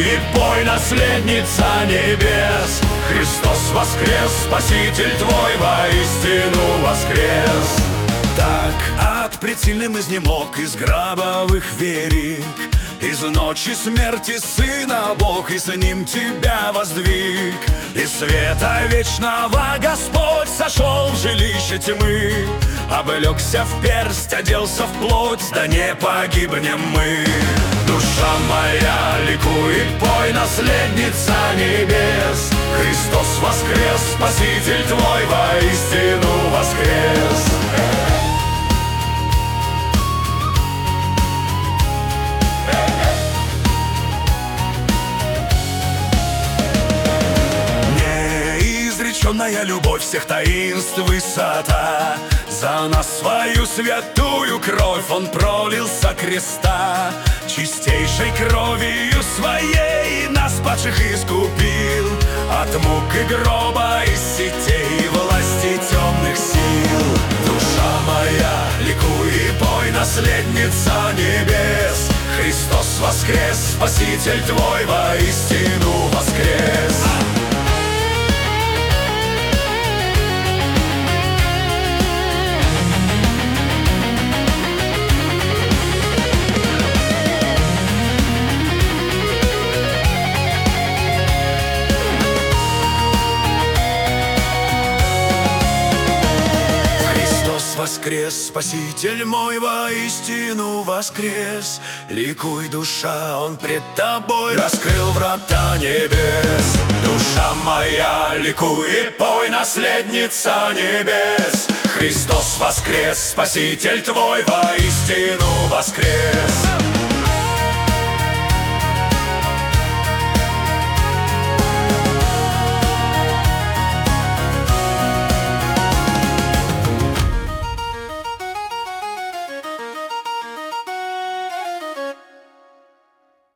ликуй и пой, наследница небес. Христос воскрес, Спаситель твой воистину воскрес. Так ад пред сильным изнемог, из гробовых верик, из ночи смерти Сына Бог, и с Ним тебя воздвиг. Из света вечного Господь сошел в жилище тьмы, облегся в персть, оделся в плоть, да не погибнем мы. Душа моя, ликуй и пой, наследница небес. Христос воскрес, Спаситель твой воистину воскрес. Неизреченная любовь всех таинств высота, за нас свою святую кровь Он пролил со креста. Чистейшей кровью своей нас падших искупил от мук и гроба, из сетей власти темных сил. Душа моя, ликуй и пой, наследница небес. Христос воскрес, Спаситель твой воистину воскрес. Воскрес, Спаситель мой воистину воскрес. Ликуй, душа, Он пред тобой раскрыл врата небес. Душа моя, ликуй и пой, наследница небес. Христос воскрес, Спаситель твой воистину воскрес.